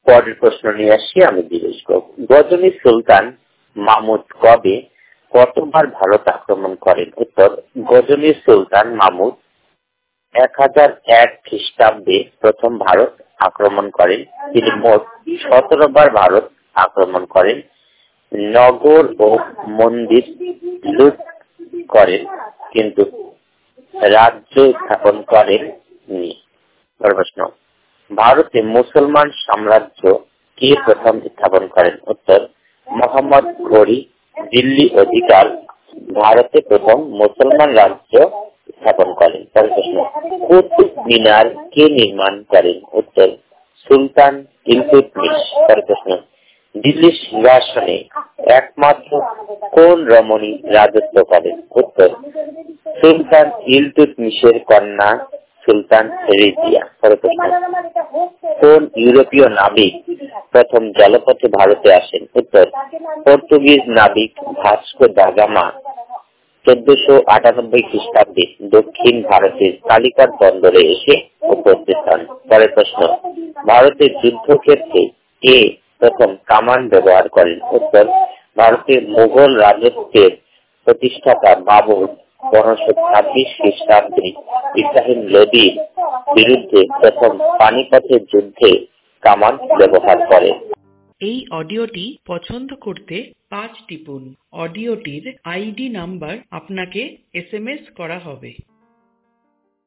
পরের প্রশ্ন নিয়ে আসছি আমি দিবেশ। গজনী সুলতান মাহমুদ কবে কতবার ভারত আক্রমণ করেন? উত্তর, গজনী সুলতান মাহমুদ 1001 খ্রিস্টাব্দে প্রথম ভারত আক্রমণ করেন। তিনি মোট 17 বার ভারত আক্রমণ করেন। নগর ও মন্দির লুট করেন, কিন্তু রাজ্য স্থাপন করেননি। প্রশ্ন, ভারতে মুসলমান সাম্রাজ্য কে প্রথম স্থাপন করেন? উত্তর, মোহাম্মদ ঘুরি দিল্লি অধিকার ভারতে প্রথম মুসলমান রাজ্য স্থাপন করেন। প্রশ্ন, কুতুব মিনার কে নির্মাণ করেন? উত্তর, সুলতান ইলতুৎমিশ। প্রশ্ন, দিল্লি সিংহাসনে একমাত্র কোন রমণী রাজত্ব করেন? উত্তর, সুলতান ইলতুৎমিশের কন্যা সুলতান রেজিয়া। প্রশ্ন, কোন ইউরোপীয় নাবিক প্রথম জলপথে ভারতে আসেন? উত্তর, পর্তুগিজ নাবিক ভাস্কো দা গামা 1498 খ্রিস্টাব্দে দক্ষিণ ভারতের কালিকাট বন্দরে এসে উপস্থিত হন। পরের প্রশ্ন, ভারতের যুদ্ধক্ষেত্রে কে প্রথম কামান ব্যবহার করেন? উত্তর, ভারতের মুঘল রাজত্বের প্রতিষ্ঠাতা বাবর 1526 খ্রিস্টাব্দে ইব্রাহিম লোদির বিরুদ্ধে প্রথম পানিপথের যুদ্ধে কামান ব্যবহার করেন। এই অডিওটি পছন্দ করতে 5 টিপুন। অডিওটির আইডি নাম্বার আপনাকে SMS করা হবে।